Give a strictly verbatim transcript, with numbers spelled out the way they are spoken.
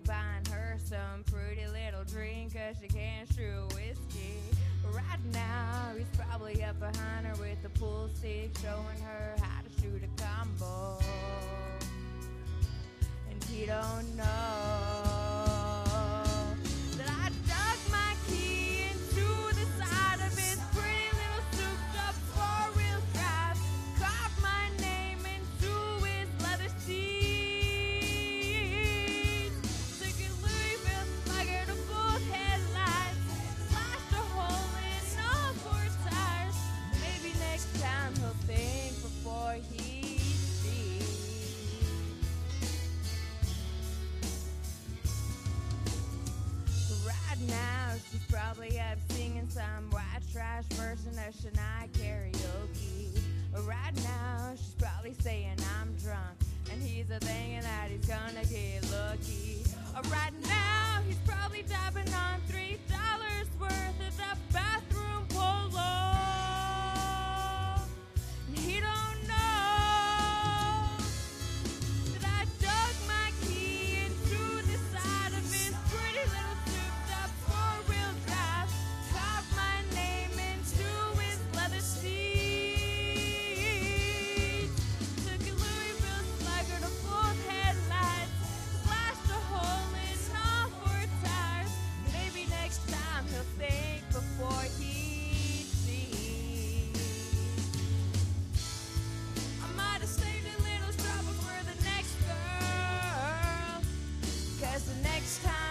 buying her some pretty little drink, cause she can't shoot whiskey. Right now, he's probably up behind her with a pool stick, showing her how to shoot a combo. And he don't know that I dug my key into the side of his pretty little souped up four-wheel drive, carved my name into his leather seats, took a Louisville slugger to both headlights, slashed a hole in all four tires. Maybe next time he'll think before he sees. Right now, she's probably up singing some white trash version of Shania karaoke. Right now, she's probably saying I'm drunk, and he's a thinking that he's gonna get lucky. Right now, he's probably dabbing on three dollars worth of the bathroom polo. And he don't know that I dug my key into the side of his pretty little souped up four-wheel drive, carved my name into his leather seats, took a Louisville slugger to both headlights, slashed a hole in all four tires. Maybe next time he'll think before he sees. I might have saved a little trouble for the next girl, cause the next time